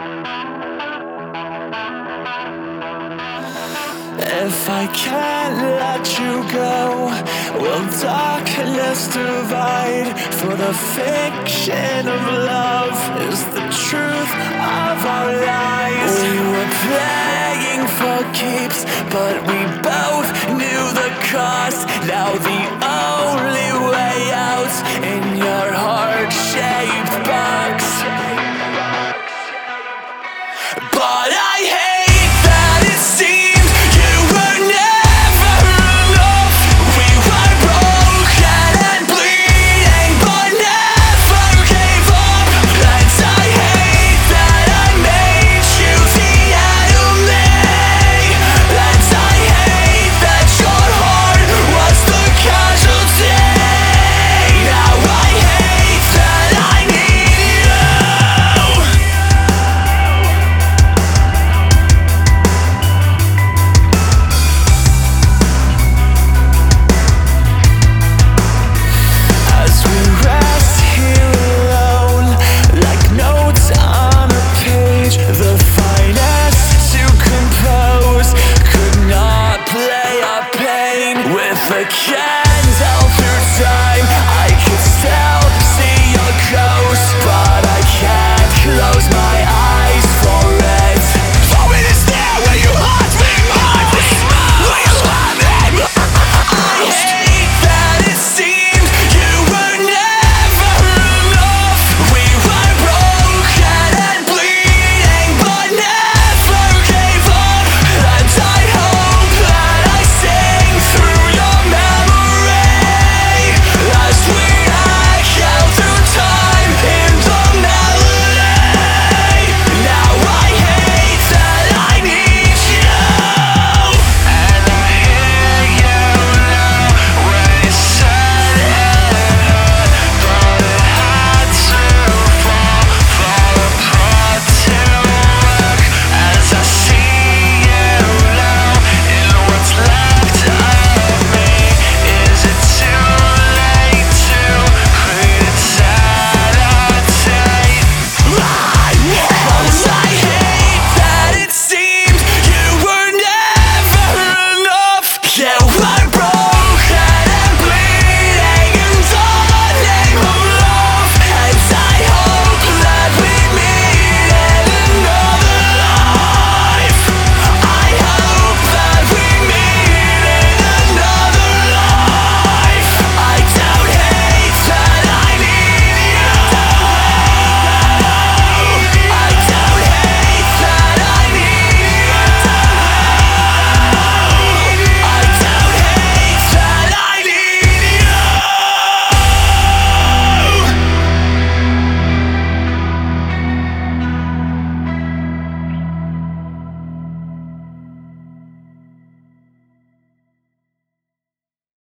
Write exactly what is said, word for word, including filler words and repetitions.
If I can't let you go, will darkness divide? For the fiction of love is the truth of our lies. We were playing for keeps, but we both knew the cost. Now the only way out in your heart